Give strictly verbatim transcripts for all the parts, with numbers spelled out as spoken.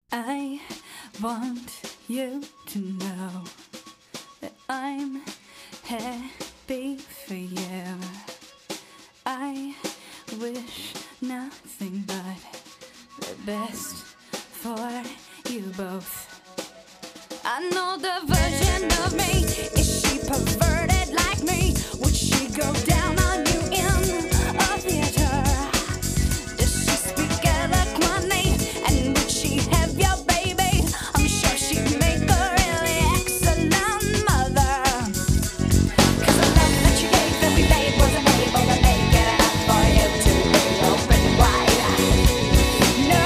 I want you to know that I'm happy for you. I wish nothing but the best for you both. I know the version of me. Is she perverted like me? Would she go down on you in a theater? Does she speak eloquently? And would she have your baby? I'm sure she'd make a really excellent mother. Cause the love that you gave every day wasn't able to make it enough for you to be open wide. No.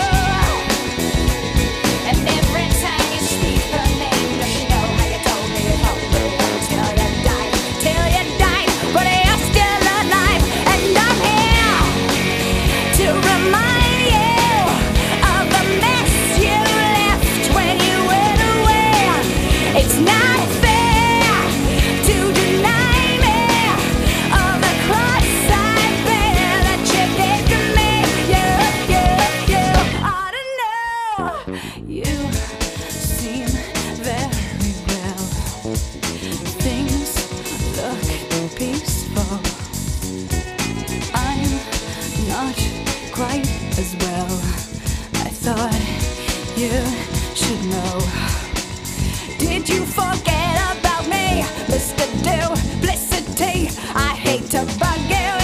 And every time you speak her name, does she know how you told me you hoped me till you died, till you died, but you're still alive, and I'm here to remind you of the mess you left when you went away. It's not fair to deny me of the cross I bear that you gave to me. You, you, you ought to know. You seem very well. Things look peaceful. I'm not quite as well. I thought you should know. Did you forget about me, Mister Duplicity? I hate to bug you.